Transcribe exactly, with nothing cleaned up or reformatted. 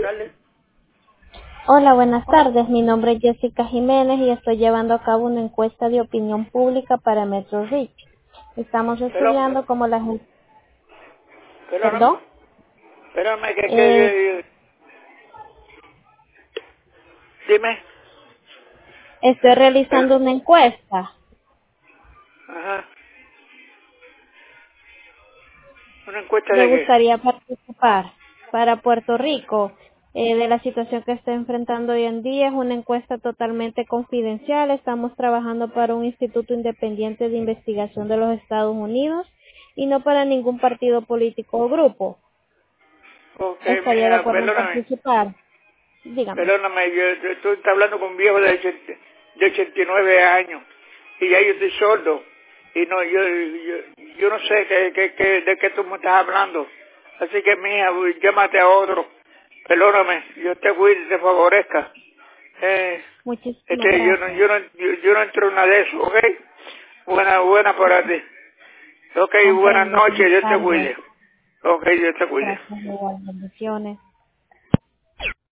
tardes. Hola, buenas tardes. Mi nombre es Jessica Jiménez y estoy llevando a cabo una encuesta de opinión pública para Metro Reach. Estamos Perdón, estudiando cómo la gente... perdóname, ¿Perdón? perdóname, que, que, Eh, que- dime. estoy Per- realizando una encuesta. Ajá, ¿una encuesta Le de qué? gustaría participar para Puerto Rico eh, de la situación que está enfrentando hoy en día. Es una encuesta totalmente confidencial. Estamos trabajando para un instituto independiente de investigación de los Estados Unidos y no para ningún partido político o grupo. Ok, ¿Estaría de mira, acuerdo en perdóname, participar? Dígame. perdóname, yo, yo- tú estás hablando con un viejo de ochenta, de ochenta y nueve años y ya yo estoy sordo y no, yo, yo, yo no sé qué, qué, qué- de qué tú me estás hablando. Así que, mija, uy, llámate a otro. Perdóname, yo te cuide y te favorezca. Eh, Muchísimas este, yo no, gracias. yo no, yo, yo no entro en nada de eso, ¿ok? Buena, buena para ti. Ok, buenas Comprendo. noches, Buenas Dios te tardes. cuide. Ok, Dios te cuide. Gracias igual. Bendiciones.